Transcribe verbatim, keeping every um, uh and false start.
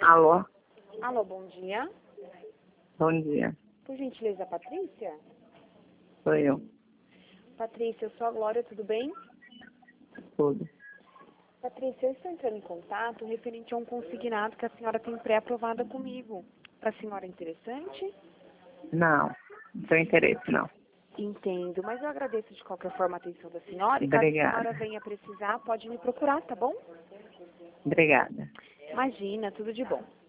Alô? Alô, bom dia. Bom dia. Por gentileza, Patrícia? Sou eu. Patrícia, eu sou a Glória, tudo bem? Tudo. Patrícia, eu estou entrando em contato referente a um consignado que a senhora tem pré-aprovada comigo. Para a senhora é interessante? Não. Não tenho interesse, não. Entendo, mas eu agradeço de qualquer forma a atenção da senhora e caso a Obrigada. senhora venha precisar, pode me procurar, tá bom? Obrigada. Imagina, tudo de bom.